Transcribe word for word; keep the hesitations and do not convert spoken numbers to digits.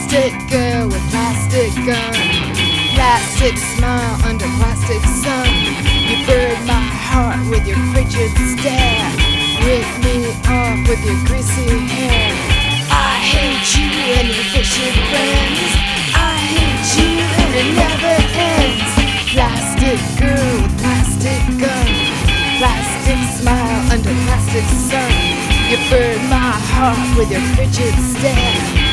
Plastic girl with plastic gun, plastic smile under plastic sun. You burn my heart with your frigid stare, rip me off with your greasy hair. I hate you and your fishy friends, I hate you and it never ends. Plastic girl with plastic gun, plastic smile under plastic sun. You burn my heart with your frigid stare.